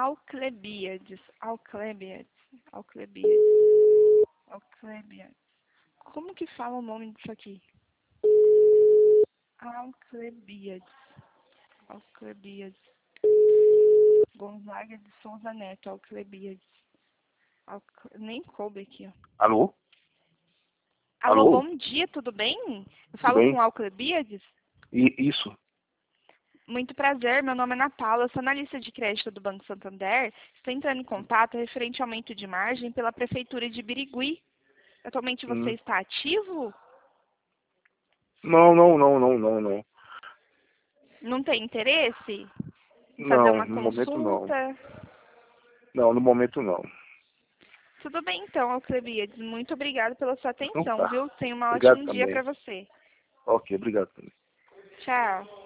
Alclebiades. Como que fala o nome disso aqui? Alclebiades. Gonzaga de Souza Neto, Alclebiades. Nem coube aqui, ó. Alô? Alô, Alô? bom dia, tudo bem? Eu Tudo falo bem? com Alclebiades? Isso. Muito prazer, meu nome é Ana Paula, eu sou analista de crédito do Banco Santander. Estou entrando em contato referente ao aumento de margem pela Prefeitura de Birigui. Atualmente você Hum. está ativo? Não. Não tem interesse em fazer Não, uma no momento não. consulta? Não, no momento não. Tudo bem então, Alclebiades. Muito obrigada pela sua Então atenção, tá. viu? Tenha um Obrigado ótimo dia também. para você. Ok, obrigado também. Tchau.